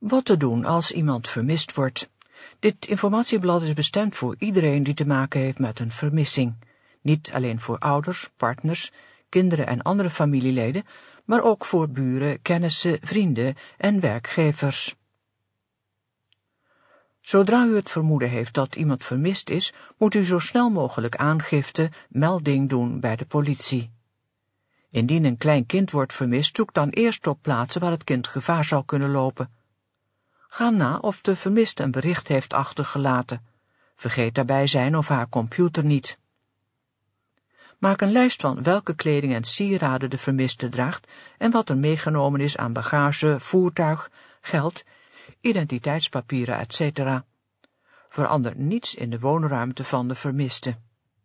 Wat te doen als iemand vermist wordt. Dit informatieblad is bestemd voor iedereen die te maken heeft met een vermissing. Niet alleen voor ouders, partners, kinderen en andere familieleden, maar ook voor buren, kennissen, vrienden en werkgevers. Zodra u het vermoeden heeft dat iemand vermist is, moet u zo snel mogelijk aangifte, melding doen bij de politie. Indien een klein kind wordt vermist, zoek dan eerst op plaatsen waar het kind gevaar zou kunnen lopen. Ga na of de vermiste een bericht heeft achtergelaten. Vergeet daarbij zijn of haar computer niet. Maak een lijst van welke kleding en sieraden de vermiste draagt en wat er meegenomen is aan bagage, voertuig, geld, identiteitspapieren, etc. Verander niets in de woonruimte van de vermiste.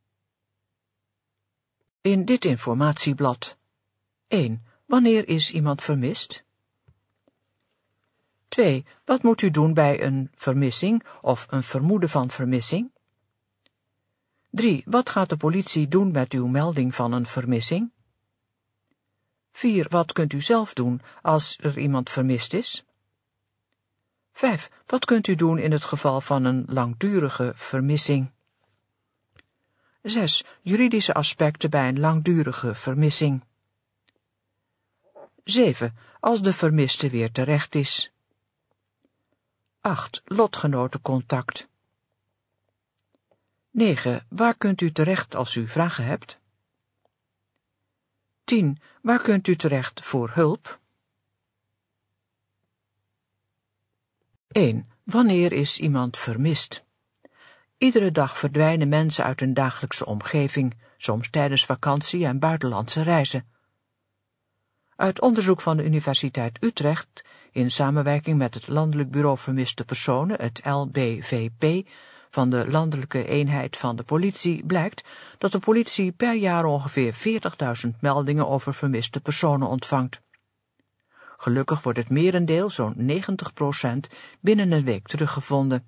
In dit informatieblad. 1. Wanneer is iemand vermist? 2. Wat moet u doen bij een vermissing of een vermoeden van vermissing? 3. Wat gaat de politie doen met uw melding van een vermissing? 4. Wat kunt u zelf doen als er iemand vermist is? 5. Wat kunt u doen in het geval van een langdurige vermissing? 6. Juridische aspecten bij een langdurige vermissing. 7. Als de vermiste weer terecht is. 8. Lotgenotencontact. 9. Waar kunt u terecht als u vragen hebt? 10. Waar kunt u terecht voor hulp? 1. Wanneer is iemand vermist? Iedere dag verdwijnen mensen uit hun dagelijkse omgeving, soms tijdens vakantie en buitenlandse reizen. Uit onderzoek van de Universiteit Utrecht, in samenwerking met het Landelijk Bureau Vermiste Personen, het LBVP, van de Landelijke Eenheid van de Politie, blijkt dat de politie per jaar ongeveer 40.000 meldingen over vermiste personen ontvangt. Gelukkig wordt het merendeel, zo'n 90%, binnen een week teruggevonden.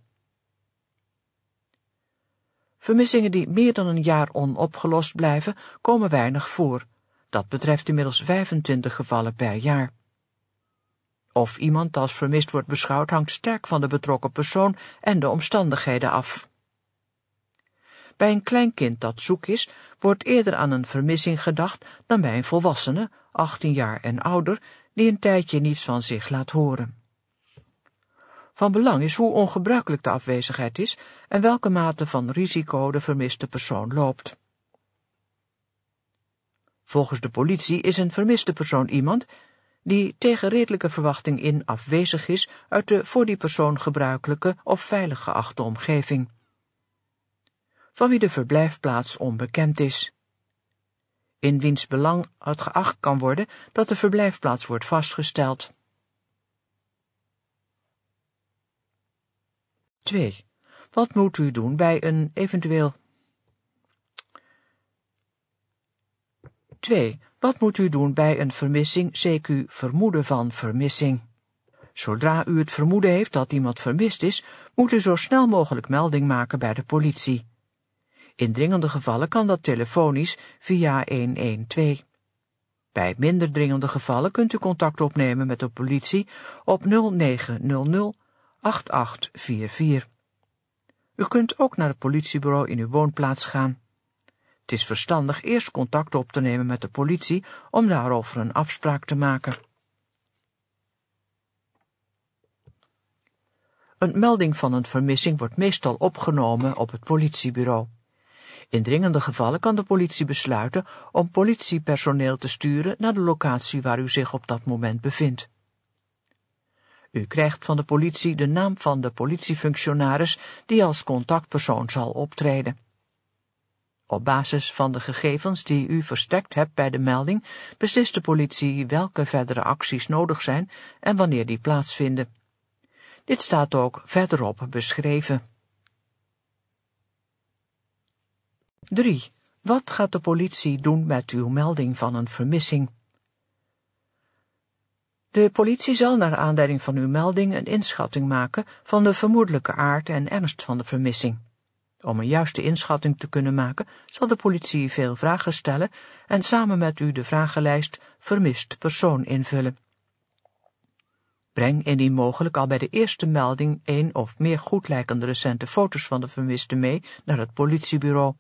Vermissingen die meer dan een jaar onopgelost blijven, komen weinig voor. Dat betreft inmiddels 25 gevallen per jaar. Of iemand als vermist wordt beschouwd hangt sterk van de betrokken persoon en de omstandigheden af. Bij een klein kind dat zoek is, wordt eerder aan een vermissing gedacht dan bij een volwassene, 18 jaar en ouder, die een tijdje niets van zich laat horen. Van belang is hoe ongebruikelijk de afwezigheid is en welke mate van risico de vermiste persoon loopt. Volgens de politie is een vermiste persoon iemand die tegen redelijke verwachting in afwezig is uit de voor die persoon gebruikelijke of veilig geachte omgeving, van wie de verblijfplaats onbekend is, in wiens belang het geacht kan worden dat de verblijfplaats wordt vastgesteld. 2. Wat moet u doen bij een eventueel... 2. Wat moet u doen bij een vermissing, CQ vermoeden van vermissing? Zodra u het vermoeden heeft dat iemand vermist is, moet u zo snel mogelijk melding maken bij de politie. In dringende gevallen kan dat telefonisch via 112. Bij minder dringende gevallen kunt u contact opnemen met de politie op 0900 8844. U kunt ook naar het politiebureau in uw woonplaats gaan. Het is verstandig eerst contact op te nemen met de politie om daarover een afspraak te maken. Een melding van een vermissing wordt meestal opgenomen op het politiebureau. In dringende gevallen kan de politie besluiten om politiepersoneel te sturen naar de locatie waar u zich op dat moment bevindt. U krijgt van de politie de naam van de politiefunctionaris die als contactpersoon zal optreden. Op basis van de gegevens die u verstrekt hebt bij de melding, beslist de politie welke verdere acties nodig zijn en wanneer die plaatsvinden. Dit staat ook verderop beschreven. 3. Wat gaat de politie doen met uw melding van een vermissing? De politie zal naar aanleiding van uw melding een inschatting maken van de vermoedelijke aard en ernst van de vermissing. Om een juiste inschatting te kunnen maken, zal de politie veel vragen stellen en samen met u de vragenlijst vermist persoon invullen. Breng indien mogelijk al bij de eerste melding 1 of meer goedlijkende recente foto's van de vermiste mee naar het politiebureau.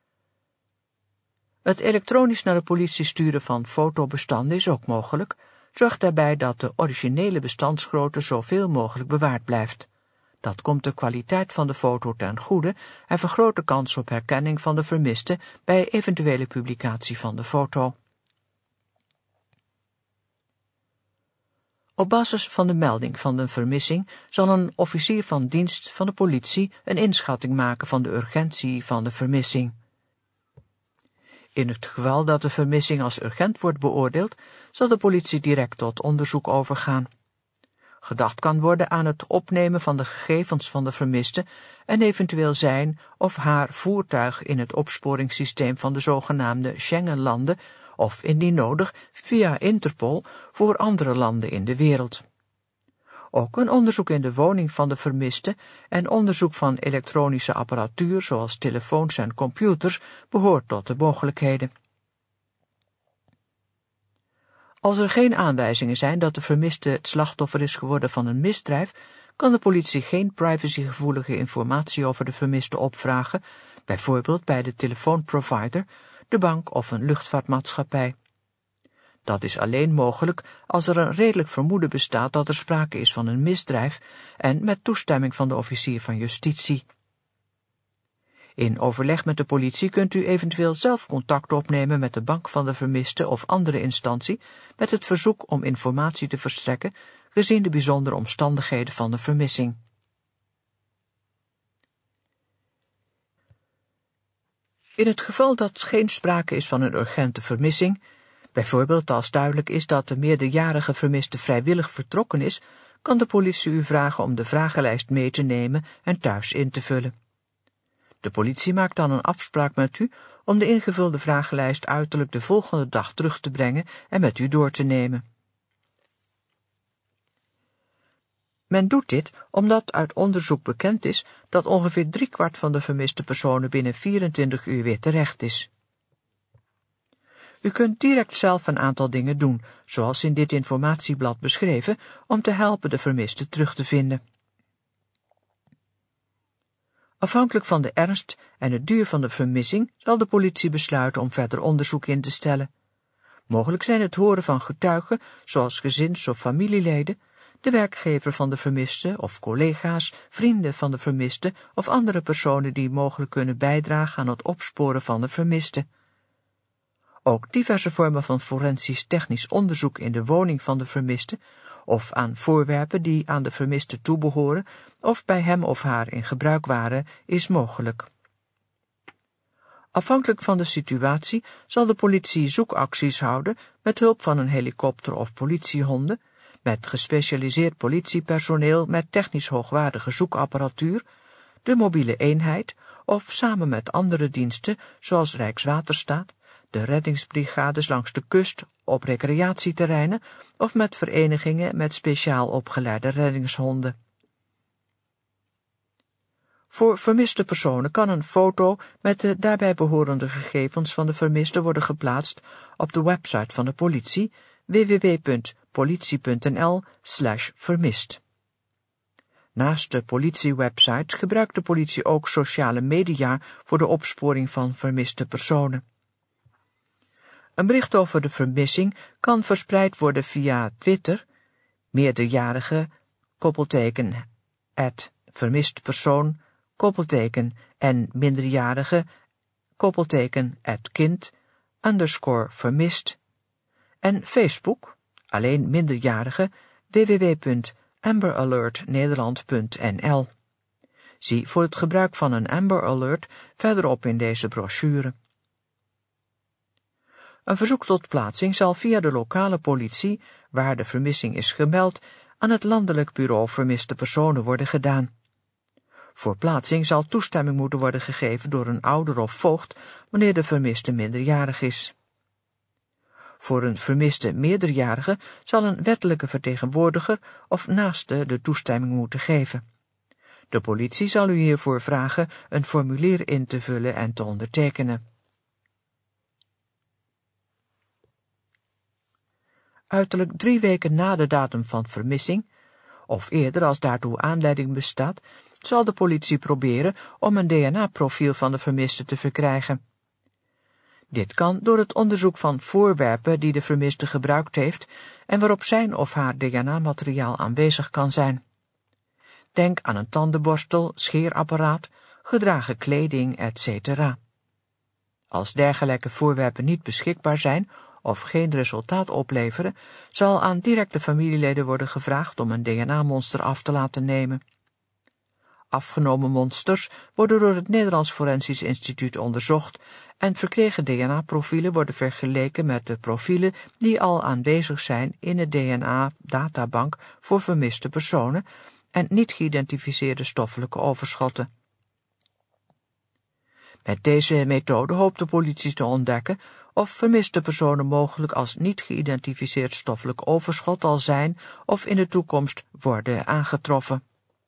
Het elektronisch naar de politie sturen van fotobestanden is ook mogelijk. Zorg daarbij dat de originele bestandsgrootte zoveel mogelijk bewaard blijft. Dat komt de kwaliteit van de foto ten goede en vergroot de kans op herkenning van de vermiste bij eventuele publicatie van de foto. Op basis van de melding van de vermissing zal een officier van dienst van de politie een inschatting maken van de urgentie van de vermissing. In het geval dat de vermissing als urgent wordt beoordeeld, zal de politie direct tot onderzoek overgaan. Gedacht kan worden aan het opnemen van de gegevens van de vermiste en eventueel zijn of haar voertuig in het opsporingssysteem van de zogenaamde Schengenlanden of, indien nodig, via Interpol voor andere landen in de wereld. Ook een onderzoek in de woning van de vermiste en onderzoek van elektronische apparatuur zoals telefoons en computers behoort tot de mogelijkheden. Als er geen aanwijzingen zijn dat de vermiste het slachtoffer is geworden van een misdrijf, kan de politie geen privacygevoelige informatie over de vermiste opvragen, bijvoorbeeld bij de telefoonprovider, de bank of een luchtvaartmaatschappij. Dat is alleen mogelijk als er een redelijk vermoeden bestaat dat er sprake is van een misdrijf en met toestemming van de officier van justitie. In overleg met de politie kunt u eventueel zelf contact opnemen met de bank van de vermiste of andere instantie met het verzoek om informatie te verstrekken gezien de bijzondere omstandigheden van de vermissing. In het geval dat geen sprake is van een urgente vermissing, bijvoorbeeld als duidelijk is dat de meerderjarige vermiste vrijwillig vertrokken is, kan de politie u vragen om de vragenlijst mee te nemen en thuis in te vullen. De politie maakt dan een afspraak met u om de ingevulde vragenlijst uiterlijk de volgende dag terug te brengen en met u door te nemen. Men doet dit omdat uit onderzoek bekend is dat ongeveer 3/4 van de vermiste personen binnen 24 uur weer terecht is. U kunt direct zelf een aantal dingen doen, zoals in dit informatieblad beschreven, om te helpen de vermiste terug te vinden. Afhankelijk van de ernst en het duur van de vermissing zal de politie besluiten om verder onderzoek in te stellen. Mogelijk zijn het horen van getuigen, zoals gezins- of familieleden, de werkgever van de vermiste of collega's, vrienden van de vermiste of andere personen die mogelijk kunnen bijdragen aan het opsporen van de vermiste. Ook diverse vormen van forensisch technisch onderzoek in de woning van de vermiste of aan voorwerpen die aan de vermiste toebehoren of bij hem of haar in gebruik waren, is mogelijk. Afhankelijk van de situatie zal de politie zoekacties houden met hulp van een helikopter of politiehonden, met gespecialiseerd politiepersoneel met technisch hoogwaardige zoekapparatuur, de mobiele eenheid of samen met andere diensten zoals Rijkswaterstaat, de reddingsbrigades langs de kust, op recreatieterreinen of met verenigingen met speciaal opgeleide reddingshonden. Voor vermiste personen kan een foto met de daarbij behorende gegevens van de vermiste worden geplaatst op de website van de politie www.politie.nl/vermist. Naast de politiewebsite gebruikt de politie ook sociale media voor de opsporing van vermiste personen. Een bericht over de vermissing kan verspreid worden via Twitter, meerderjarige, @vermistpersoon, en minderjarige, @kind, _vermist, en Facebook, alleen minderjarige, www.amberalertnederland.nl. Zie voor het gebruik van een Amber Alert verderop in deze brochure. Een verzoek tot plaatsing zal via de lokale politie, waar de vermissing is gemeld, aan het Landelijk Bureau Vermiste Personen worden gedaan. Voor plaatsing zal toestemming moeten worden gegeven door een ouder of voogd wanneer de vermiste minderjarig is. Voor een vermiste meerderjarige zal een wettelijke vertegenwoordiger of naaste de toestemming moeten geven. De politie zal u hiervoor vragen een formulier in te vullen en te ondertekenen. Uiterlijk 3 weken na de datum van vermissing, of eerder als daartoe aanleiding bestaat, zal de politie proberen om een DNA-profiel van de vermiste te verkrijgen. Dit kan door het onderzoek van voorwerpen die de vermiste gebruikt heeft en waarop zijn of haar DNA-materiaal aanwezig kan zijn. Denk aan een tandenborstel, scheerapparaat, gedragen kleding, etc. Als dergelijke voorwerpen niet beschikbaar zijn of geen resultaat opleveren, zal aan directe familieleden worden gevraagd om een DNA-monster af te laten nemen. Afgenomen monsters worden door het Nederlands Forensisch Instituut onderzocht en verkregen DNA-profielen worden vergeleken met de profielen die al aanwezig zijn in de DNA-databank voor vermiste personen en niet geïdentificeerde stoffelijke overschotten. Met deze methode hoopt de politie te ontdekken of vermiste personen mogelijk als niet geïdentificeerd stoffelijk overschot al zijn of in de toekomst worden aangetroffen.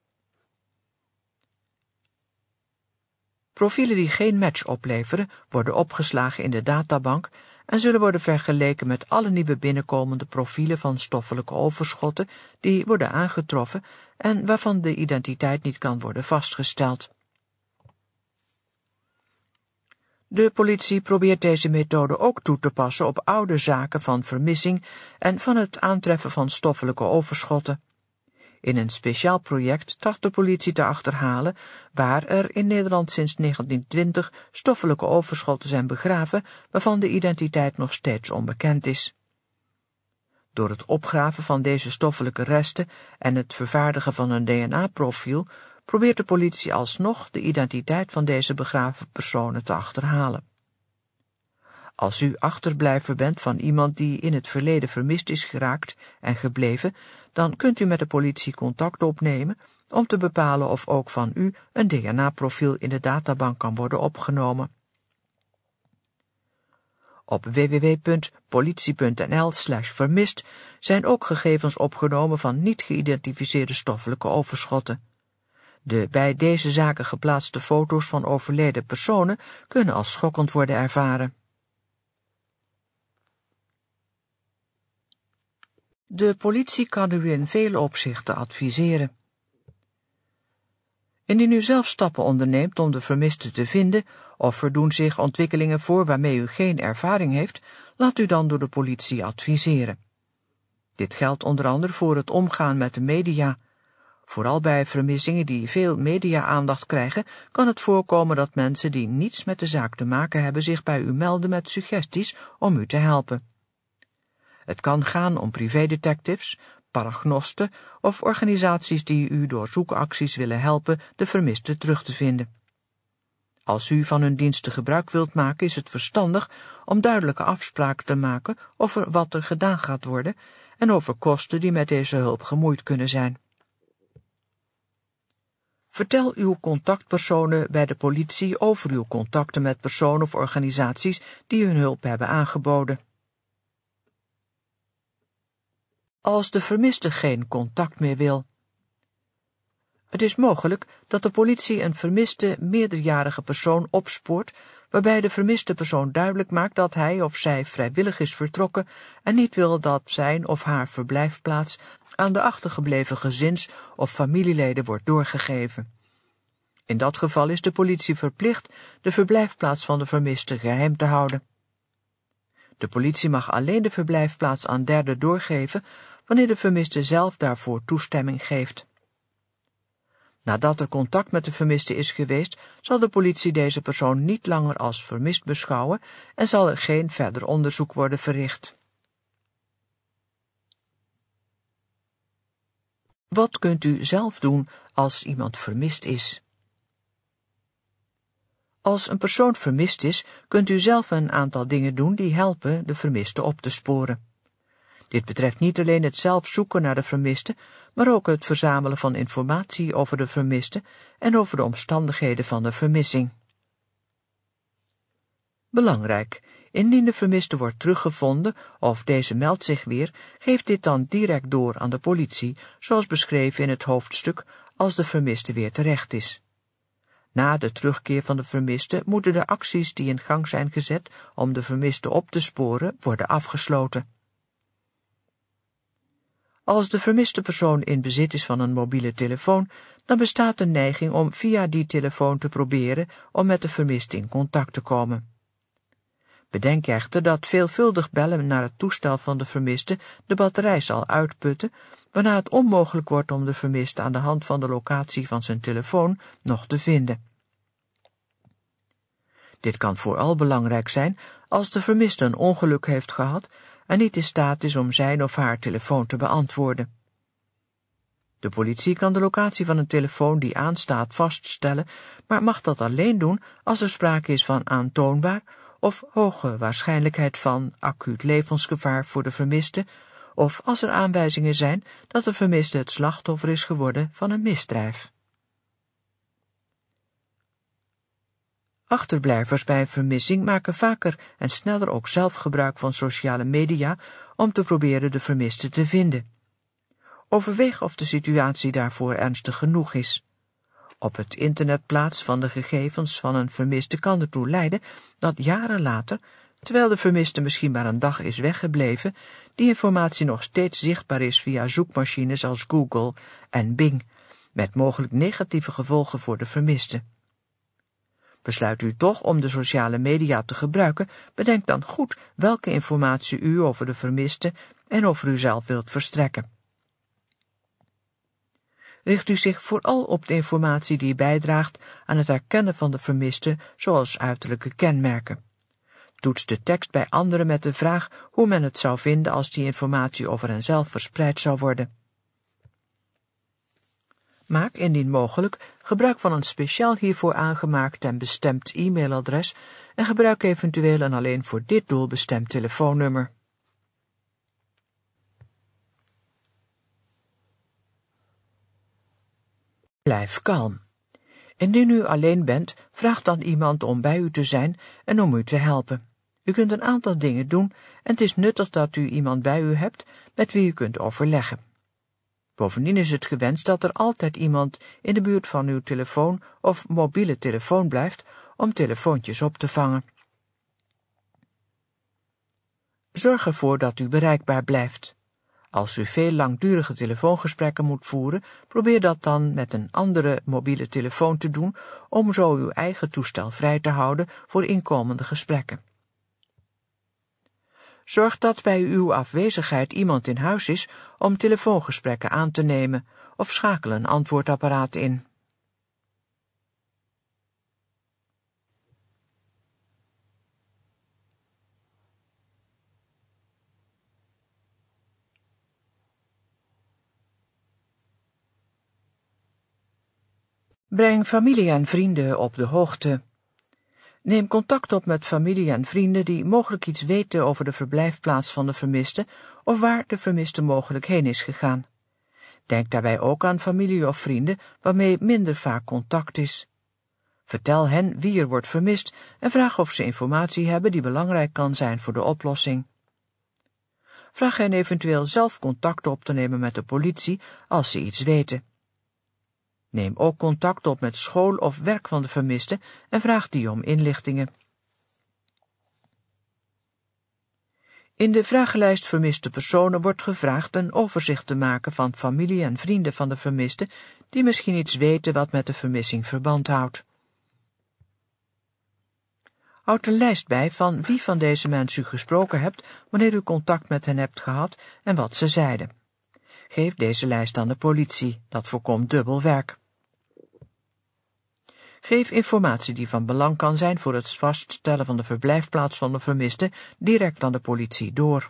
Profielen die geen match opleveren worden opgeslagen in de databank en zullen worden vergeleken met alle nieuwe binnenkomende profielen van stoffelijke overschotten die worden aangetroffen en waarvan de identiteit niet kan worden vastgesteld. De politie probeert deze methode ook toe te passen op oude zaken van vermissing en van het aantreffen van stoffelijke overschotten. In een speciaal project tracht de politie te achterhalen waar er in Nederland sinds 1920 stoffelijke overschotten zijn begraven waarvan de identiteit nog steeds onbekend is. Door het opgraven van deze stoffelijke resten en het vervaardigen van een DNA-profiel probeert de politie alsnog de identiteit van deze begraven personen te achterhalen. Als u achterblijver bent van iemand die in het verleden vermist is geraakt en gebleven, dan kunt u met de politie contact opnemen om te bepalen of ook van u een DNA-profiel in de databank kan worden opgenomen. Op www.politie.nl/vermist zijn ook gegevens opgenomen van niet geïdentificeerde stoffelijke overschotten. De bij deze zaken geplaatste foto's van overleden personen kunnen als schokkend worden ervaren. De politie kan u in vele opzichten adviseren. Indien u zelf stappen onderneemt om de vermiste te vinden, of er doen zich ontwikkelingen voor waarmee u geen ervaring heeft, laat u dan door de politie adviseren. Dit geldt onder andere voor het omgaan met de media. Vooral bij vermissingen die veel media-aandacht krijgen, kan het voorkomen dat mensen die niets met de zaak te maken hebben zich bij u melden met suggesties om u te helpen. Het kan gaan om privédetectives, paragnosten of organisaties die u door zoekacties willen helpen de vermiste terug te vinden. Als u van hun diensten gebruik wilt maken, is het verstandig om duidelijke afspraken te maken over wat er gedaan gaat worden en over kosten die met deze hulp gemoeid kunnen zijn. Vertel uw contactpersonen bij de politie over uw contacten met personen of organisaties die hun hulp hebben aangeboden. Als de vermiste geen contact meer wil. Het is mogelijk dat de politie een vermiste meerderjarige persoon opspoort, waarbij de vermiste persoon duidelijk maakt dat hij of zij vrijwillig is vertrokken en niet wil dat zijn of haar verblijfplaats aan de achtergebleven gezins- of familieleden wordt doorgegeven. In dat geval is de politie verplicht de verblijfplaats van de vermiste geheim te houden. De politie mag alleen de verblijfplaats aan derden doorgeven wanneer de vermiste zelf daarvoor toestemming geeft. Nadat er contact met de vermiste is geweest, zal de politie deze persoon niet langer als vermist beschouwen en zal er geen verder onderzoek worden verricht. Wat kunt u zelf doen als iemand vermist is? Als een persoon vermist is, kunt u zelf een aantal dingen doen die helpen de vermiste op te sporen. Dit betreft niet alleen het zelf zoeken naar de vermiste, maar ook het verzamelen van informatie over de vermiste en over de omstandigheden van de vermissing. Belangrijk, indien de vermiste wordt teruggevonden of deze meldt zich weer, geef dit dan direct door aan de politie, zoals beschreven in het hoofdstuk als de vermiste weer terecht is. Na de terugkeer van de vermiste moeten de acties die in gang zijn gezet om de vermiste op te sporen worden afgesloten. Als de vermiste persoon in bezit is van een mobiele telefoon, dan bestaat de neiging om via die telefoon te proberen om met de vermiste in contact te komen. Bedenk echter dat veelvuldig bellen naar het toestel van de vermiste de batterij zal uitputten, waarna het onmogelijk wordt om de vermiste aan de hand van de locatie van zijn telefoon nog te vinden. Dit kan vooral belangrijk zijn als de vermiste een ongeluk heeft gehad en niet in staat is om zijn of haar telefoon te beantwoorden. De politie kan de locatie van een telefoon die aanstaat vaststellen, maar mag dat alleen doen als er sprake is van aantoonbaar of hoge waarschijnlijkheid van acuut levensgevaar voor de vermiste, of als er aanwijzingen zijn dat de vermiste het slachtoffer is geworden van een misdrijf. Achterblijvers bij een vermissing maken vaker en sneller ook zelf gebruik van sociale media om te proberen de vermiste te vinden. Overweeg of de situatie daarvoor ernstig genoeg is. Op het internetplaats van de gegevens van een vermiste kan ertoe leiden dat jaren later, terwijl de vermiste misschien maar een dag is weggebleven, die informatie nog steeds zichtbaar is via zoekmachines als Google en Bing, met mogelijk negatieve gevolgen voor de vermiste. Besluit u toch om de sociale media te gebruiken, bedenk dan goed welke informatie u over de vermiste en over uzelf wilt verstrekken. Richt u zich vooral op de informatie die bijdraagt aan het herkennen van de vermiste, zoals uiterlijke kenmerken. Toets de tekst bij anderen met de vraag hoe men het zou vinden als die informatie over henzelf verspreid zou worden. Maak, indien mogelijk, gebruik van een speciaal hiervoor aangemaakt en bestemd e-mailadres en gebruik eventueel een alleen voor dit doel bestemd telefoonnummer. Blijf kalm. Indien u alleen bent, vraag dan iemand om bij u te zijn en om u te helpen. U kunt een aantal dingen doen en het is nuttig dat u iemand bij u hebt met wie u kunt overleggen. Bovendien is het gewenst dat er altijd iemand in de buurt van uw telefoon of mobiele telefoon blijft om telefoontjes op te vangen. Zorg ervoor dat u bereikbaar blijft. Als u veel langdurige telefoongesprekken moet voeren, probeer dat dan met een andere mobiele telefoon te doen om zo uw eigen toestel vrij te houden voor inkomende gesprekken. Zorg dat bij uw afwezigheid iemand in huis is om telefoongesprekken aan te nemen of schakel een antwoordapparaat in. Breng familie en vrienden op de hoogte. Neem contact op met familie en vrienden die mogelijk iets weten over de verblijfplaats van de vermiste of waar de vermiste mogelijk heen is gegaan. Denk daarbij ook aan familie of vrienden waarmee minder vaak contact is. Vertel hen wie er wordt vermist en vraag of ze informatie hebben die belangrijk kan zijn voor de oplossing. Vraag hen eventueel zelf contact op te nemen met de politie als ze iets weten. Neem ook contact op met school of werk van de vermiste en vraag die om inlichtingen. In de vragenlijst vermiste personen wordt gevraagd een overzicht te maken van familie en vrienden van de vermiste die misschien iets weten wat met de vermissing verband houdt. Houd een lijst bij van wie van deze mensen u gesproken hebt wanneer u contact met hen hebt gehad en wat ze zeiden. Geef deze lijst aan de politie, dat voorkomt dubbel werk. Geef informatie die van belang kan zijn voor het vaststellen van de verblijfplaats van de vermiste direct aan de politie door.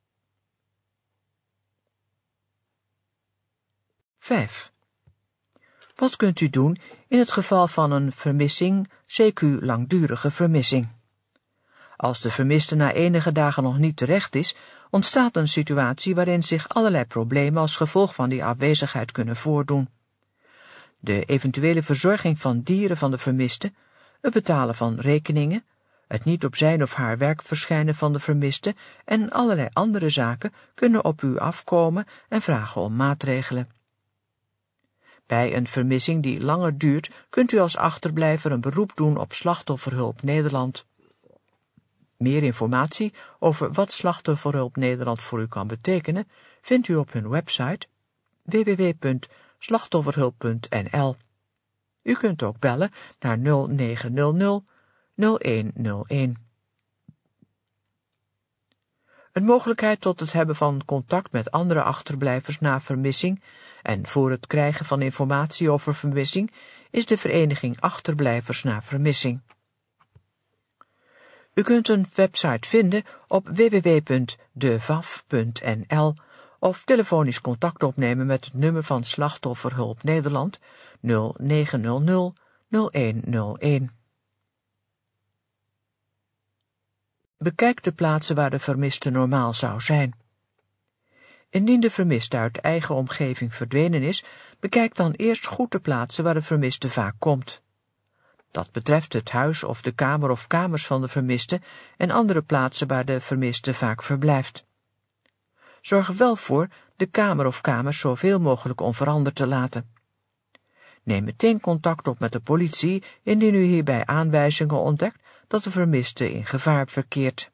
5. Wat kunt u doen in het geval van een vermissing, CQ langdurige vermissing? Als de vermiste na enige dagen nog niet terecht is, ontstaat een situatie waarin zich allerlei problemen als gevolg van die afwezigheid kunnen voordoen. De eventuele verzorging van dieren van de vermiste, het betalen van rekeningen, het niet op zijn of haar werk verschijnen van de vermiste en allerlei andere zaken kunnen op u afkomen en vragen om maatregelen. Bij een vermissing die langer duurt, kunt u als achterblijver een beroep doen op Slachtofferhulp Nederland. Meer informatie over wat Slachtofferhulp Nederland voor u kan betekenen, vindt u op hun website www.slachtofferhulp.nl. U kunt ook bellen naar 0900 0101. Een mogelijkheid tot het hebben van contact met andere achterblijvers na vermissing en voor het krijgen van informatie over vermissing is de vereniging Achterblijvers na Vermissing. U kunt een website vinden op www.devaf.nl of telefonisch contact opnemen met het nummer van Slachtofferhulp Nederland 0900 0101. Bekijk de plaatsen waar de vermiste normaal zou zijn. Indien de vermiste uit eigen omgeving verdwenen is, bekijk dan eerst goed de plaatsen waar de vermiste vaak komt. Dat betreft het huis of de kamer of kamers van de vermiste en andere plaatsen waar de vermiste vaak verblijft. Zorg er wel voor de kamer of kamers zoveel mogelijk onveranderd te laten. Neem meteen contact op met de politie indien u hierbij aanwijzingen ontdekt dat de vermiste in gevaar verkeert.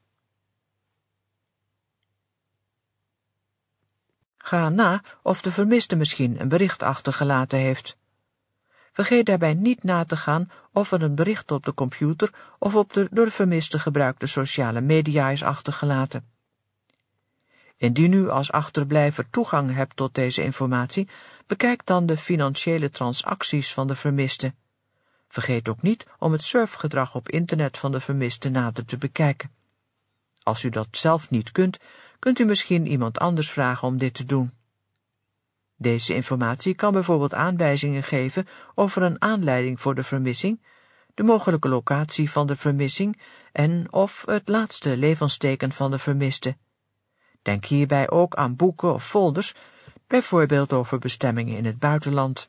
Ga na of de vermiste misschien een bericht achtergelaten heeft. Vergeet daarbij niet na te gaan of er een bericht op de computer of op de door de vermiste gebruikte sociale media is achtergelaten. Indien u als achterblijver toegang hebt tot deze informatie, bekijk dan de financiële transacties van de vermiste. Vergeet ook niet om het surfgedrag op internet van de vermiste nader te bekijken. Als u dat zelf niet kunt, kunt u misschien iemand anders vragen om dit te doen. Deze informatie kan bijvoorbeeld aanwijzingen geven over een aanleiding voor de vermissing, de mogelijke locatie van de vermissing en of het laatste levensteken van de vermiste. Denk hierbij ook aan boeken of folders, bijvoorbeeld over bestemmingen in het buitenland.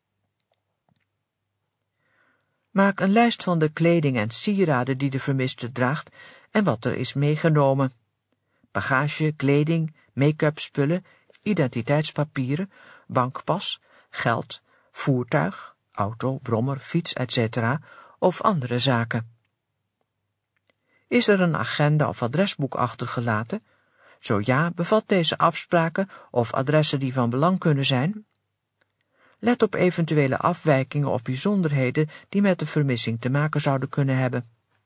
Maak een lijst van de kleding en sieraden die de vermiste draagt en wat er is meegenomen. Bagage, kleding, make-up spullen, identiteitspapieren, bankpas, geld, voertuig, auto, brommer, fiets, etc. of andere zaken. Is er een agenda of adresboek achtergelaten? Zo ja, bevat deze afspraken of adressen die van belang kunnen zijn? Let op eventuele afwijkingen of bijzonderheden die met de vermissing te maken zouden kunnen hebben.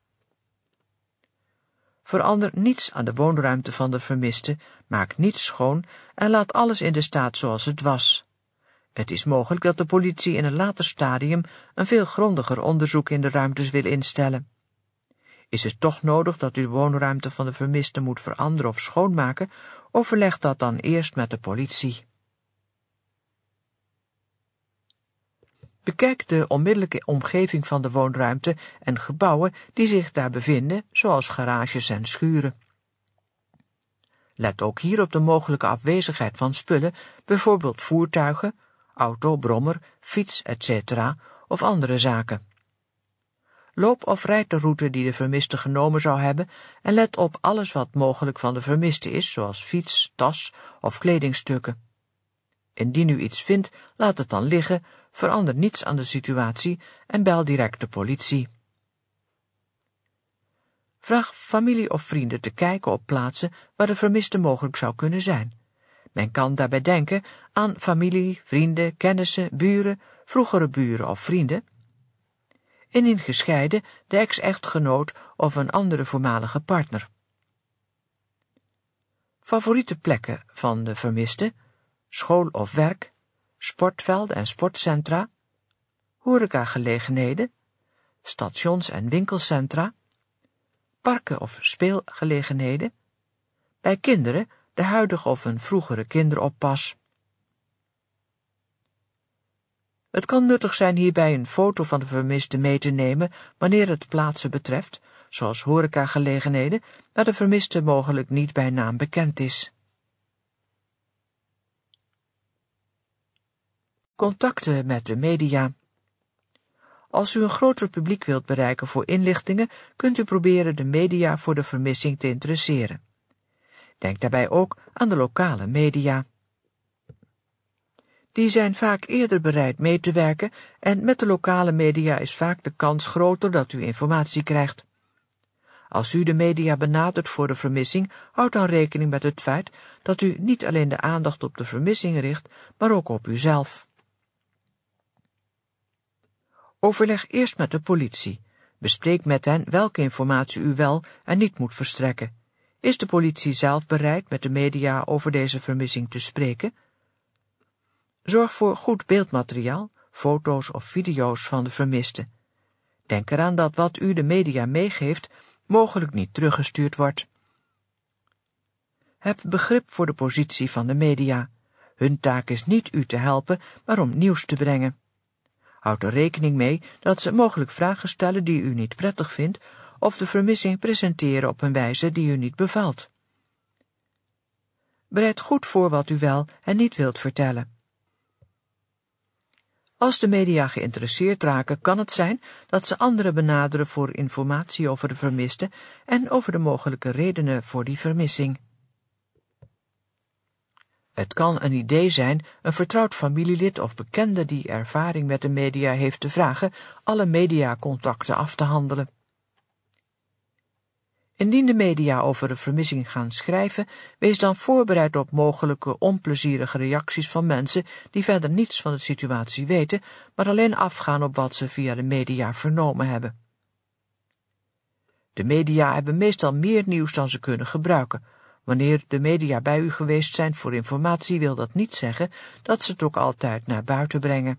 Verander niets aan de woonruimte van de vermiste, maak niets schoon en laat alles in de staat zoals het was. Het is mogelijk dat de politie in een later stadium een veel grondiger onderzoek in de ruimtes wil instellen. Is het toch nodig dat u de woonruimte van de vermiste moet veranderen of schoonmaken, overleg dat dan eerst met de politie. Bekijk de onmiddellijke omgeving van de woonruimte en gebouwen die zich daar bevinden, zoals garages en schuren. Let ook hier op de mogelijke afwezigheid van spullen, bijvoorbeeld voertuigen, auto, brommer, fiets, etc. of andere zaken. Loop of rijd de route die de vermiste genomen zou hebben en let op alles wat mogelijk van de vermiste is, zoals fiets, tas of kledingstukken. Indien u iets vindt, laat het dan liggen, verander niets aan de situatie en bel direct de politie. Vraag familie of vrienden te kijken op plaatsen waar de vermiste mogelijk zou kunnen zijn. Men kan daarbij denken aan familie, vrienden, kennissen, buren, vroegere buren of vrienden. Indien gescheiden, de ex-echtgenoot of een andere voormalige partner. Favoriete plekken van de vermiste: school of werk, sportvelden en sportcentra, horecagelegenheden, stations en winkelcentra, parken of speelgelegenheden, bij kinderen de huidige of een vroegere kinderoppas. Het kan nuttig zijn hierbij een foto van de vermiste mee te nemen wanneer het plaatsen betreft, zoals horecagelegenheden, waar de vermiste mogelijk niet bij naam bekend is. Contacten met de media. Als u een groter publiek wilt bereiken voor inlichtingen, kunt u proberen de media voor de vermissing te interesseren. Denk daarbij ook aan de lokale media. Die zijn vaak eerder bereid mee te werken en met de lokale media is vaak de kans groter dat u informatie krijgt. Als u de media benadert voor de vermissing, houd dan rekening met het feit dat u niet alleen de aandacht op de vermissing richt, maar ook op uzelf. Overleg eerst met de politie. Bespreek met hen welke informatie u wel en niet moet verstrekken. Is de politie zelf bereid met de media over deze vermissing te spreken? Zorg voor goed beeldmateriaal, foto's of video's van de vermiste. Denk eraan dat wat u de media meegeeft mogelijk niet teruggestuurd wordt. Heb begrip voor de positie van de media. Hun taak is niet u te helpen, maar om nieuws te brengen. Houd er rekening mee dat ze mogelijk vragen stellen die u niet prettig vindt, of de vermissing presenteren op een wijze die u niet bevalt. Bereid goed voor wat u wel en niet wilt vertellen. Als de media geïnteresseerd raken, kan het zijn dat ze anderen benaderen voor informatie over de vermiste en over de mogelijke redenen voor die vermissing. Het kan een idee zijn een vertrouwd familielid of bekende die ervaring met de media heeft te vragen alle mediacontacten af te handelen. Indien de media over de vermissing gaan schrijven, wees dan voorbereid op mogelijke onplezierige reacties van mensen die verder niets van de situatie weten, maar alleen afgaan op wat ze via de media vernomen hebben. De media hebben meestal meer nieuws dan ze kunnen gebruiken. Wanneer de media bij u geweest zijn voor informatie, wil dat niet zeggen dat ze het ook altijd naar buiten brengen.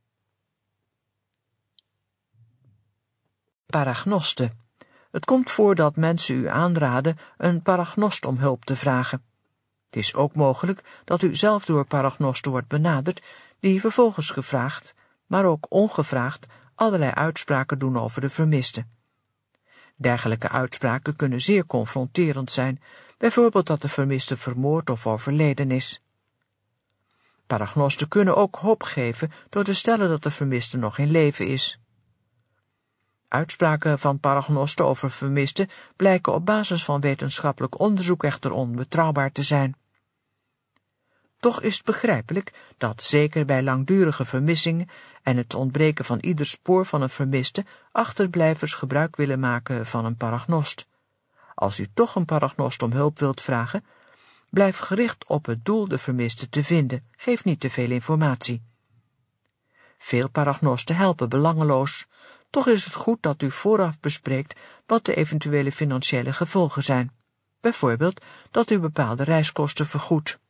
Paragnoste. Het komt voor dat mensen u aanraden een paragnost om hulp te vragen. Het is ook mogelijk dat u zelf door paragnosten wordt benaderd, die vervolgens gevraagd, maar ook ongevraagd, allerlei uitspraken doen over de vermiste. Dergelijke uitspraken kunnen zeer confronterend zijn, bijvoorbeeld dat de vermiste vermoord of overleden is. Paragnosten kunnen ook hoop geven door te stellen dat de vermiste nog in leven is. Uitspraken van paragnosten over vermisten blijken op basis van wetenschappelijk onderzoek echter onbetrouwbaar te zijn. Toch is het begrijpelijk dat zeker bij langdurige vermissingen en het ontbreken van ieder spoor van een vermiste achterblijvers gebruik willen maken van een paragnost. Als u toch een paragnost om hulp wilt vragen, blijf gericht op het doel de vermiste te vinden, geef niet te veel informatie. Veel paragnosten helpen belangeloos. Toch is het goed dat u vooraf bespreekt wat de eventuele financiële gevolgen zijn. Bijvoorbeeld dat u bepaalde reiskosten vergoedt.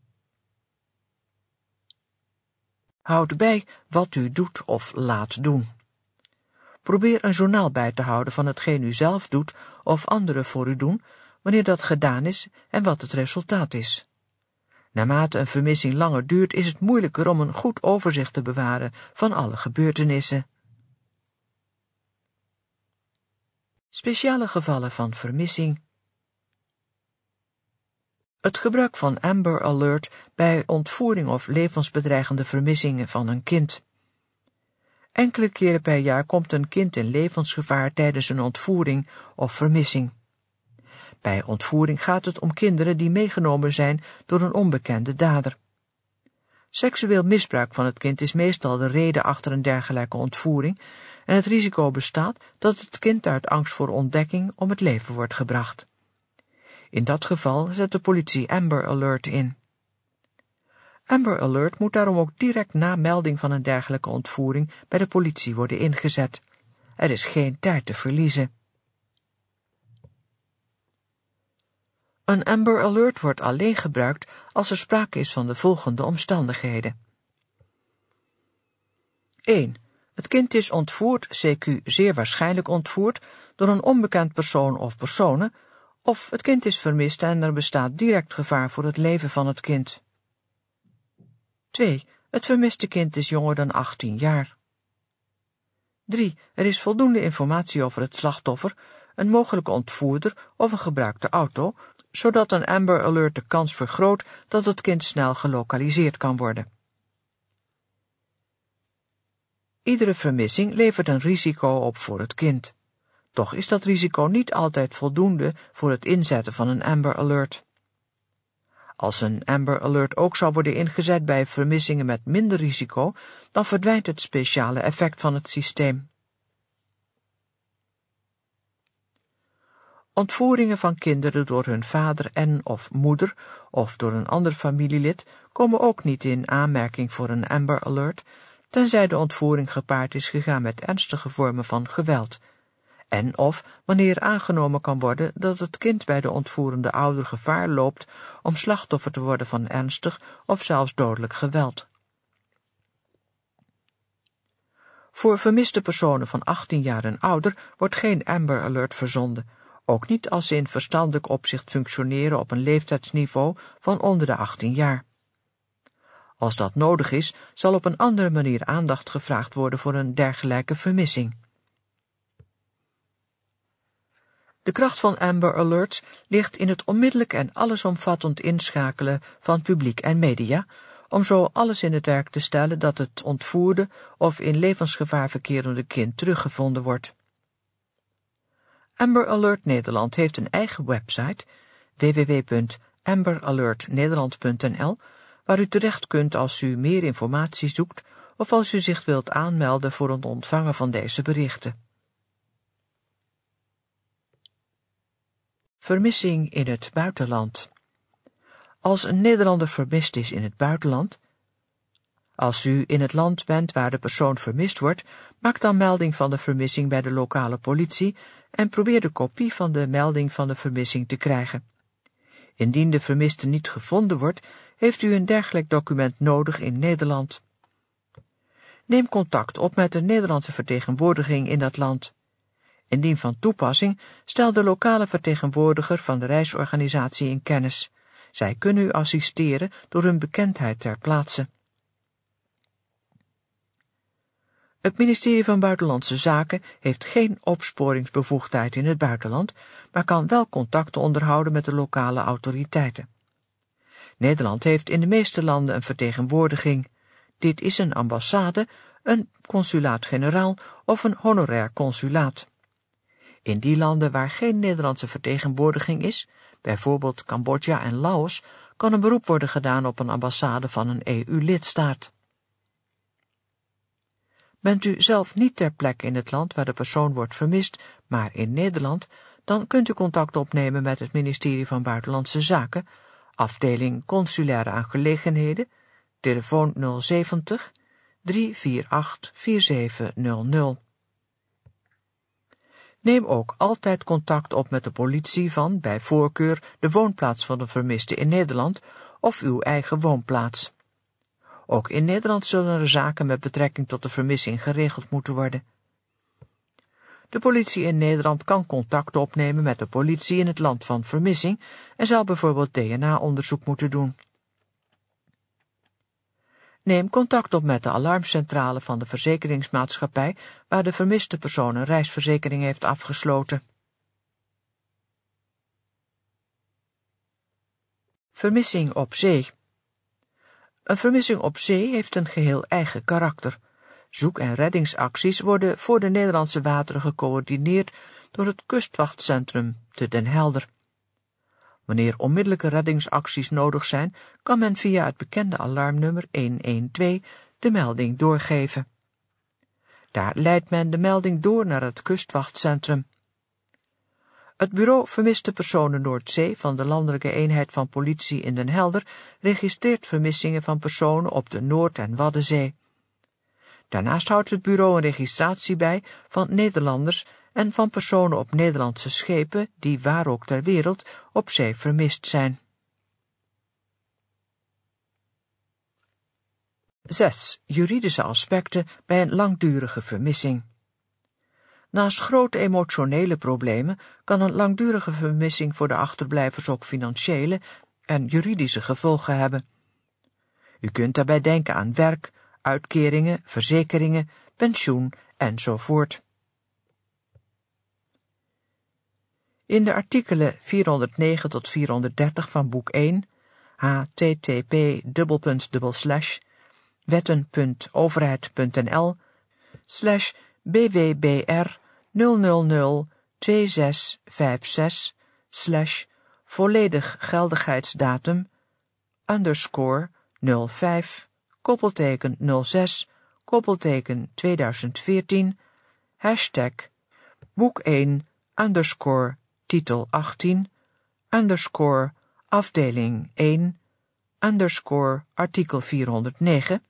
Houd bij wat u doet of laat doen. Probeer een journaal bij te houden van hetgeen u zelf doet of anderen voor u doen, wanneer dat gedaan is en wat het resultaat is. Naarmate een vermissing langer duurt, is het moeilijker om een goed overzicht te bewaren van alle gebeurtenissen. Speciale gevallen van vermissing. Het gebruik van Amber Alert bij ontvoering of levensbedreigende vermissingen van een kind. Enkele keren per jaar komt een kind in levensgevaar tijdens een ontvoering of vermissing. Bij ontvoering gaat het om kinderen die meegenomen zijn door een onbekende dader. Seksueel misbruik van het kind is meestal de reden achter een dergelijke ontvoering en het risico bestaat dat het kind uit angst voor ontdekking om het leven wordt gebracht. In dat geval zet de politie Amber Alert in. Amber Alert moet daarom ook direct na melding van een dergelijke ontvoering bij de politie worden ingezet. Er is geen tijd te verliezen. Een Amber Alert wordt alleen gebruikt als er sprake is van de volgende omstandigheden. 1. Het kind is ontvoerd, CQ zeer waarschijnlijk ontvoerd, door een onbekend persoon of personen, of het kind is vermist en er bestaat direct gevaar voor het leven van het kind. 2. Het vermiste kind is jonger dan 18 jaar. 3. Er is voldoende informatie over het slachtoffer, een mogelijke ontvoerder of een gebruikte auto, zodat een Amber Alert de kans vergroot dat het kind snel gelokaliseerd kan worden. Iedere vermissing levert een risico op voor het kind. Toch is dat risico niet altijd voldoende voor het inzetten van een Amber Alert. Als een Amber Alert ook zou worden ingezet bij vermissingen met minder risico, dan verdwijnt het speciale effect van het systeem. Ontvoeringen van kinderen door hun vader en of moeder of door een ander familielid komen ook niet in aanmerking voor een Amber Alert, tenzij de ontvoering gepaard is gegaan met ernstige vormen van geweld, en of wanneer aangenomen kan worden dat het kind bij de ontvoerende ouder gevaar loopt om slachtoffer te worden van ernstig of zelfs dodelijk geweld. Voor vermiste personen van 18 jaar en ouder wordt geen Amber Alert verzonden, ook niet als ze in verstandelijk opzicht functioneren op een leeftijdsniveau van onder de 18 jaar. Als dat nodig is, zal op een andere manier aandacht gevraagd worden voor een dergelijke vermissing. De kracht van Amber Alerts ligt in het onmiddellijk en allesomvattend inschakelen van publiek en media, om zo alles in het werk te stellen dat het ontvoerde of in levensgevaar verkerende kind teruggevonden wordt. Amber Alert Nederland heeft een eigen website, www.amberalertnederland.nl, waar u terecht kunt als u meer informatie zoekt of als u zich wilt aanmelden voor het ontvangen van deze berichten. Vermissing in het buitenland. Als een Nederlander vermist is in het buitenland, als u in het land bent waar de persoon vermist wordt, maak dan melding van de vermissing bij de lokale politie en probeer de kopie van de melding van de vermissing te krijgen. Indien de vermiste niet gevonden wordt, heeft u een dergelijk document nodig in Nederland. Neem contact op met de Nederlandse vertegenwoordiging in dat land. Indien van toepassing, stel de lokale vertegenwoordiger van de reisorganisatie in kennis. Zij kunnen u assisteren door hun bekendheid ter plaatse. Het ministerie van Buitenlandse Zaken heeft geen opsporingsbevoegdheid in het buitenland, maar kan wel contacten onderhouden met de lokale autoriteiten. Nederland heeft in de meeste landen een vertegenwoordiging. Dit is een ambassade, een consulaat-generaal of een honorair consulaat. In die landen waar geen Nederlandse vertegenwoordiging is, bijvoorbeeld Cambodja en Laos, kan een beroep worden gedaan op een ambassade van een EU-lidstaat. Bent u zelf niet ter plekke in het land waar de persoon wordt vermist, maar in Nederland, dan kunt u contact opnemen met het ministerie van Buitenlandse Zaken, afdeling Consulaire Aangelegenheden, telefoon 070 348 4700. Neem ook altijd contact op met de politie van, bij voorkeur, de woonplaats van de vermiste in Nederland of uw eigen woonplaats. Ook in Nederland zullen er zaken met betrekking tot de vermissing geregeld moeten worden. De politie in Nederland kan contact opnemen met de politie in het land van vermissing en zal bijvoorbeeld DNA-onderzoek moeten doen. Neem contact op met de alarmcentrale van de verzekeringsmaatschappij waar de vermiste persoon een reisverzekering heeft afgesloten. Vermissing op zee. Een vermissing op zee heeft een geheel eigen karakter. Zoek- en reddingsacties worden voor de Nederlandse wateren gecoördineerd door het Kustwachtcentrum te Den Helder. Wanneer onmiddellijke reddingsacties nodig zijn, kan men via het bekende alarmnummer 112 de melding doorgeven. Daar leidt men de melding door naar het Kustwachtcentrum. Het bureau Vermiste Personen Noordzee van de Landelijke Eenheid van Politie in Den Helder registreert vermissingen van personen op de Noord- en Waddenzee. Daarnaast houdt het bureau een registratie bij van Nederlanders en van personen op Nederlandse schepen die waar ook ter wereld op zee vermist zijn. 6. Juridische aspecten bij een langdurige vermissing. Naast grote emotionele problemen kan een langdurige vermissing voor de achterblijvers ook financiële en juridische gevolgen hebben. U kunt daarbij denken aan werk, uitkeringen, verzekeringen, pensioen enzovoort. In de artikelen 409 tot 430 van boek 1, http://wetten.overheid.nl/bwbr 0002656/ volledig geldigheidsdatum _05 06 _2014 #boek1_2014 titel 18, _ afdeling 1, _ artikel 409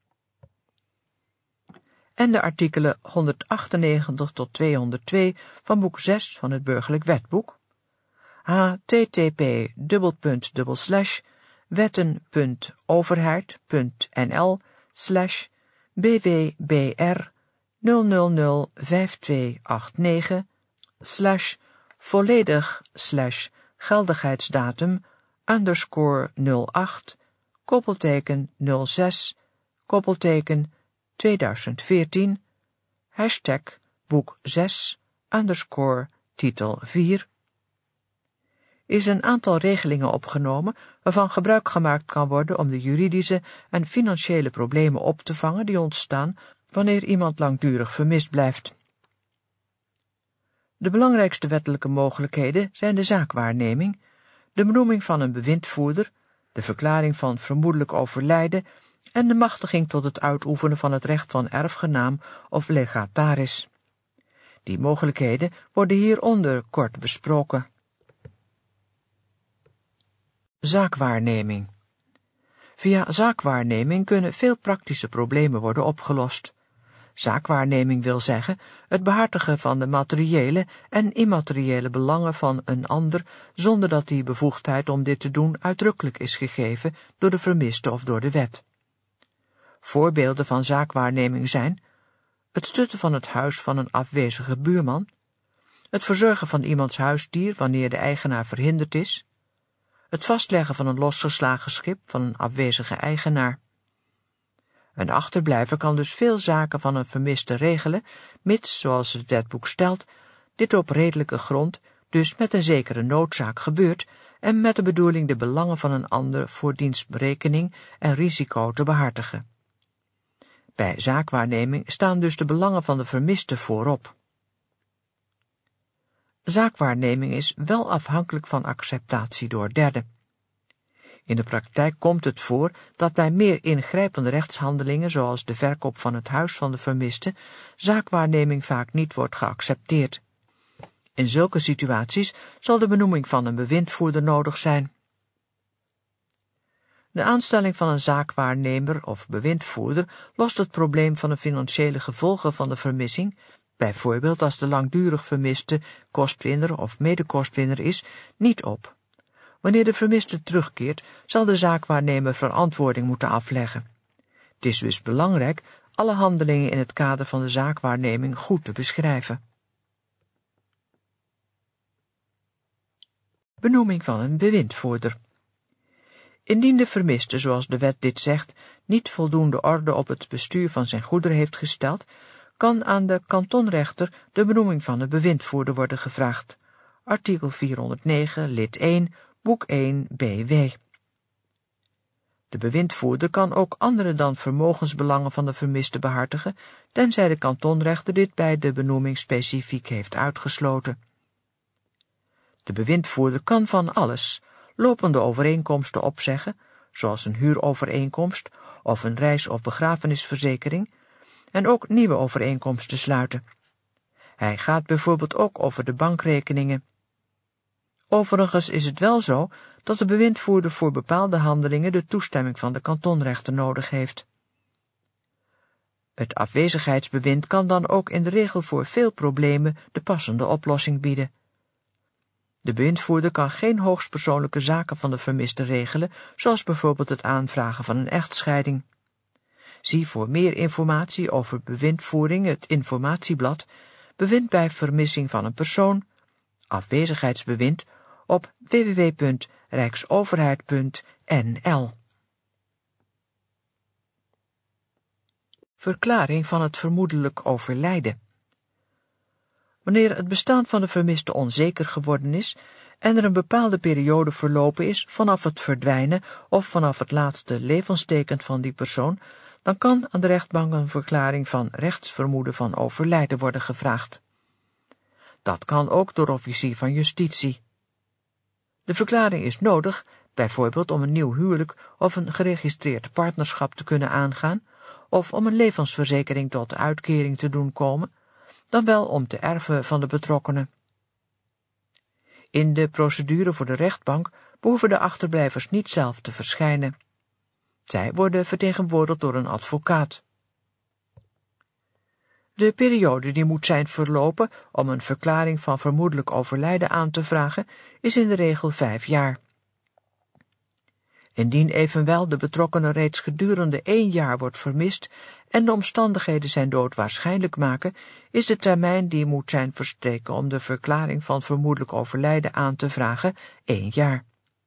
en de artikelen 198 tot 202 van boek 6 van het Burgerlijk Wetboek, http://wetten.overheid.nl/bwbr 0005218/volledig/geldigheidsdatum _08 06 2014 #boek 6 titel 4 is een aantal regelingen opgenomen waarvan gebruik gemaakt kan worden om de juridische en financiële problemen op te vangen die ontstaan wanneer iemand langdurig vermist blijft. De belangrijkste wettelijke mogelijkheden zijn de zaakwaarneming, de benoeming van een bewindvoerder, de verklaring van vermoedelijk overlijden en de machtiging tot het uitoefenen van het recht van erfgenaam of legataris. Die mogelijkheden worden hieronder kort besproken. Zaakwaarneming. Via zaakwaarneming kunnen veel praktische problemen worden opgelost. Zaakwaarneming wil zeggen het behartigen van de materiële en immateriële belangen van een ander zonder dat die bevoegdheid om dit te doen uitdrukkelijk is gegeven door de vermiste of door de wet. Voorbeelden van zaakwaarneming zijn het stutten van het huis van een afwezige buurman, het verzorgen van iemands huisdier wanneer de eigenaar verhinderd is, het vastleggen van een losgeslagen schip van een afwezige eigenaar. Een achterblijver kan dus veel zaken van een vermiste regelen, mits, zoals het wetboek stelt, dit op redelijke grond, dus met een zekere noodzaak gebeurt en met de bedoeling de belangen van een ander voor diens berekening en risico te behartigen. Bij zaakwaarneming staan dus de belangen van de vermiste voorop. Zaakwaarneming is wel afhankelijk van acceptatie door derden. In de praktijk komt het voor dat bij meer ingrijpende rechtshandelingen, zoals de verkoop van het huis van de vermiste, zaakwaarneming vaak niet wordt geaccepteerd. In zulke situaties zal de benoeming van een bewindvoerder nodig zijn. De aanstelling van een zaakwaarnemer of bewindvoerder lost het probleem van de financiële gevolgen van de vermissing, bijvoorbeeld als de langdurig vermiste kostwinner of medekostwinner is, niet op. Wanneer de vermiste terugkeert, zal de zaakwaarnemer verantwoording moeten afleggen. Het is dus belangrijk alle handelingen in het kader van de zaakwaarneming goed te beschrijven. Benoeming van een bewindvoerder. Indien de vermiste, zoals de wet dit zegt, niet voldoende orde op het bestuur van zijn goederen heeft gesteld, kan aan de kantonrechter de benoeming van een bewindvoerder worden gevraagd. Artikel 409, lid 1, boek 1, BW. De bewindvoerder kan ook andere dan vermogensbelangen van de vermiste behartigen, tenzij de kantonrechter dit bij de benoeming specifiek heeft uitgesloten. De bewindvoerder kan van alles, lopende overeenkomsten opzeggen, zoals een huurovereenkomst of een reis- of begrafenisverzekering, en ook nieuwe overeenkomsten sluiten. Hij gaat bijvoorbeeld ook over de bankrekeningen. Overigens is het wel zo dat de bewindvoerder voor bepaalde handelingen de toestemming van de kantonrechter nodig heeft. Het afwezigheidsbewind kan dan ook in de regel voor veel problemen de passende oplossing bieden. De bewindvoerder kan geen hoogstpersoonlijke zaken van de vermiste regelen, zoals bijvoorbeeld het aanvragen van een echtscheiding. Zie voor meer informatie over bewindvoering het informatieblad Bewind bij vermissing van een persoon, afwezigheidsbewind, op www.rijksoverheid.nl. Verklaring van het vermoedelijk overlijden. Wanneer het bestaan van de vermiste onzeker geworden is en er een bepaalde periode verlopen is vanaf het verdwijnen of vanaf het laatste levensteken van die persoon, dan kan aan de rechtbank een verklaring van rechtsvermoeden van overlijden worden gevraagd. Dat kan ook door officier van justitie. De verklaring is nodig, bijvoorbeeld om een nieuw huwelijk of een geregistreerd partnerschap te kunnen aangaan, of om een levensverzekering tot uitkering te doen komen, dan wel om te erven van de betrokkenen. In de procedure voor de rechtbank behoeven de achterblijvers niet zelf te verschijnen. Zij worden vertegenwoordigd door een advocaat. De periode die moet zijn verlopen om een verklaring van vermoedelijk overlijden aan te vragen, is in de regel 5 jaar. Indien evenwel de betrokkene reeds gedurende 1 jaar wordt vermist en de omstandigheden zijn dood waarschijnlijk maken, is de termijn die moet zijn verstreken om de verklaring van vermoedelijk overlijden aan te vragen 1 jaar.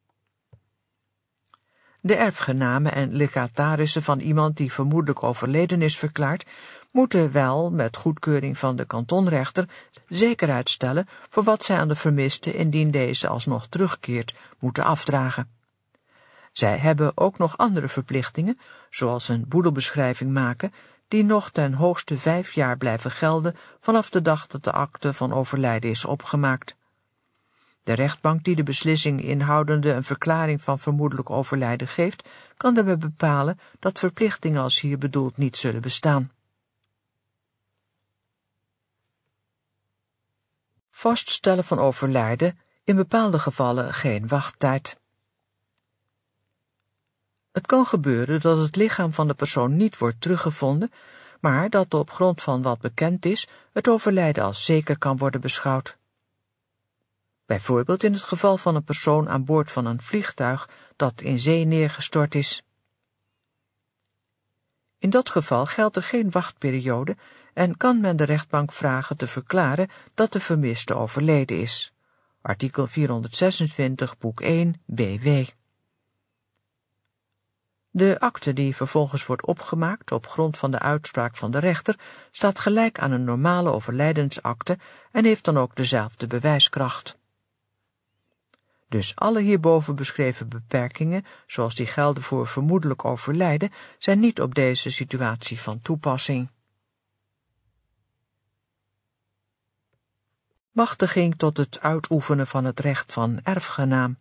De erfgenamen en legatarissen van iemand die vermoedelijk overleden is verklaard, moeten wel, met goedkeuring van de kantonrechter, zekerheid stellen voor wat zij aan de vermiste, indien deze alsnog terugkeert, moeten afdragen. Zij hebben ook nog andere verplichtingen, zoals een boedelbeschrijving maken, die nog ten hoogste 5 jaar blijven gelden vanaf de dag dat de akte van overlijden is opgemaakt. De rechtbank die de beslissing inhoudende een verklaring van vermoedelijk overlijden geeft, kan daarbij bepalen dat verplichtingen als hier bedoeld niet zullen bestaan. Vaststellen van overlijden, in bepaalde gevallen geen wachttijd. Het kan gebeuren dat het lichaam van de persoon niet wordt teruggevonden, maar dat op grond van wat bekend is, het overlijden als zeker kan worden beschouwd. Bijvoorbeeld in het geval van een persoon aan boord van een vliegtuig dat in zee neergestort is. In dat geval geldt er geen wachtperiode en kan men de rechtbank vragen te verklaren dat de vermiste overleden is. Artikel 426, boek 1, BW. De akte die vervolgens wordt opgemaakt op grond van de uitspraak van de rechter staat gelijk aan een normale overlijdensakte en heeft dan ook dezelfde bewijskracht. Dus alle hierboven beschreven beperkingen, zoals die gelden voor vermoedelijk overlijden, zijn niet op deze situatie van toepassing. Machtiging tot het uitoefenen van het recht van erfgenaam.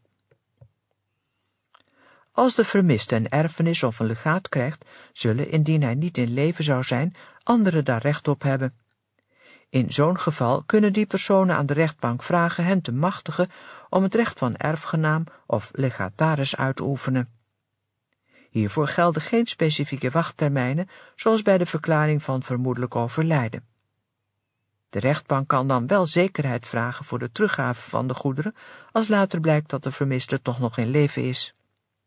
Als de vermiste een erfenis of een legaat krijgt, zullen, indien hij niet in leven zou zijn, anderen daar recht op hebben. In zo'n geval kunnen die personen aan de rechtbank vragen hen te machtigen om het recht van erfgenaam of legataris uit te oefenen. Hiervoor gelden geen specifieke wachttermijnen, zoals bij de verklaring van vermoedelijk overlijden. De rechtbank kan dan wel zekerheid vragen voor de teruggave van de goederen, als later blijkt dat de vermiste toch nog in leven is.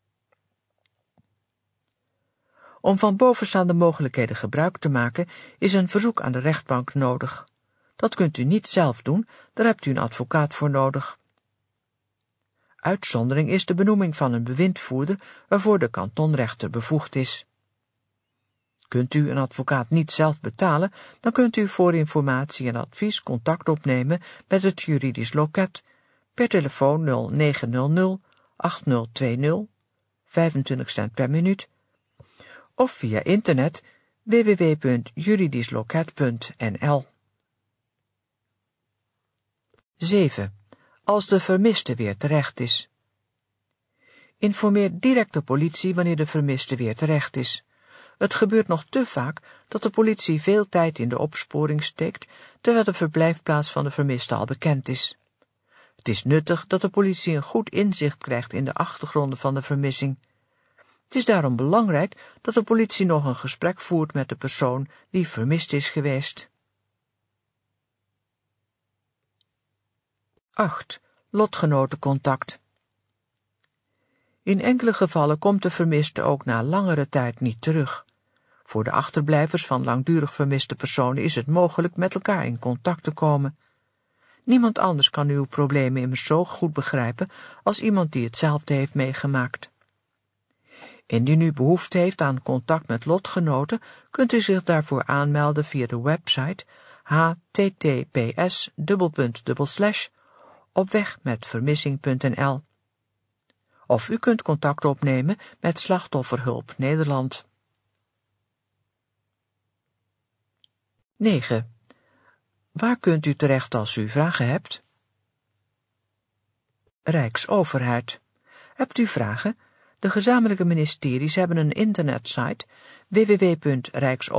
Om van bovenstaande mogelijkheden gebruik te maken, is een verzoek aan de rechtbank nodig. Dat kunt u niet zelf doen, daar hebt u een advocaat voor nodig. Uitzondering is de benoeming van een bewindvoerder, waarvoor de kantonrechter bevoegd is. Kunt u een advocaat niet zelf betalen, dan kunt u voor informatie en advies contact opnemen met het juridisch loket per telefoon 0900 8020, 25 cent per minuut, of via internet www.juridischloket.nl. 7. Als de vermiste weer terecht is. Informeer direct de politie wanneer de vermiste weer terecht is. Het gebeurt nog te vaak dat de politie veel tijd in de opsporing steekt, terwijl de verblijfplaats van de vermiste al bekend is. Het is nuttig dat de politie een goed inzicht krijgt in de achtergronden van de vermissing. Het is daarom belangrijk dat de politie nog een gesprek voert met de persoon die vermist is geweest. 8. Lotgenotencontact. In enkele gevallen komt de vermiste ook na langere tijd niet terug. Voor de achterblijvers van langdurig vermiste personen is het mogelijk met elkaar in contact te komen. Niemand anders kan uw problemen immers zo goed begrijpen als iemand die hetzelfde heeft meegemaakt. Indien u behoefte heeft aan contact met lotgenoten, kunt u zich daarvoor aanmelden via de website https://opwegmetvermissing.nl. Of u kunt contact opnemen met Slachtofferhulp Nederland. 9. Waar kunt u terecht als u vragen hebt? Rijksoverheid. Hebt u vragen? De gezamenlijke ministeries hebben een internetsite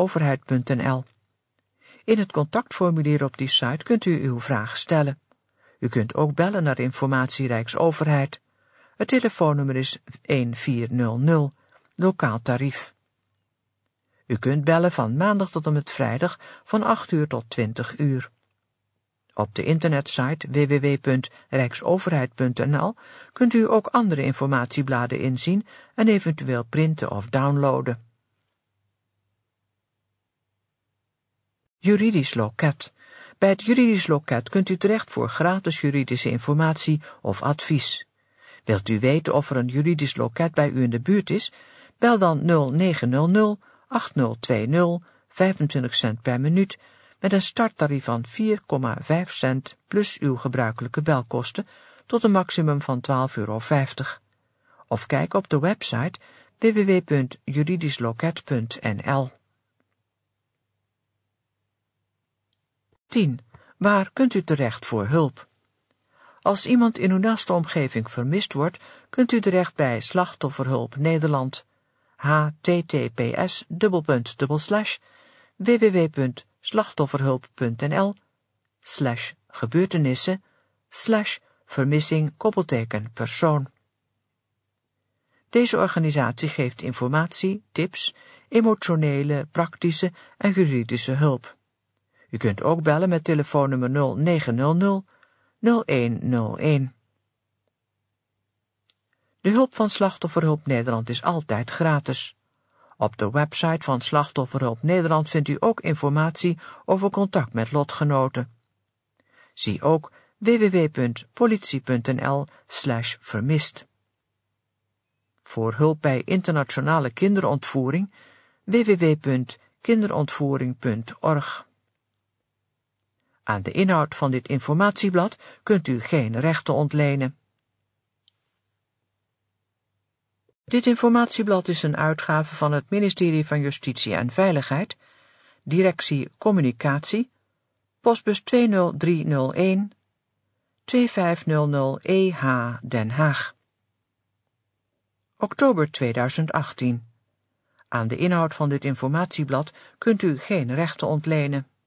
www.rijksoverheid.nl. In het contactformulier op die site kunt u uw vraag stellen. U kunt ook bellen naar informatie Rijksoverheid. Het telefoonnummer is 1400, lokaal tarief. U kunt bellen van maandag tot en met vrijdag van 8 uur tot 20 uur. Op de internetsite www.rijksoverheid.nl kunt u ook andere informatiebladen inzien en eventueel printen of downloaden. Juridisch loket. Bij het juridisch loket kunt u terecht voor gratis juridische informatie of advies. Wilt u weten of er een juridisch loket bij u in de buurt is? Bel dan 0900 8020 25 cent per minuut met een starttarief van 4,5 cent plus uw gebruikelijke belkosten tot een maximum van €12,50. Of kijk op de website www.juridischloket.nl. 10. Waar kunt u terecht voor hulp? Als iemand in uw naaste omgeving vermist wordt, kunt u terecht bij Slachtofferhulp Nederland. https://www.slachtofferhulp.nl/gebeurtenissen/vermissing-persoon. Deze organisatie geeft informatie, tips, emotionele, praktische en juridische hulp. U kunt ook bellen met telefoonnummer 0900 0101. De hulp van Slachtofferhulp Nederland is altijd gratis. Op de website van Slachtofferhulp Nederland vindt u ook informatie over contact met lotgenoten. Zie ook www.politie.nl/vermist. Voor hulp bij internationale kinderontvoering www.kinderontvoering.org. Aan de inhoud van dit informatieblad kunt u geen rechten ontlenen. Dit informatieblad is een uitgave van het ministerie van Justitie en Veiligheid, Directie Communicatie, postbus 20301, 2500 EH Den Haag. Oktober 2018. Aan de inhoud van dit informatieblad kunt u geen rechten ontlenen.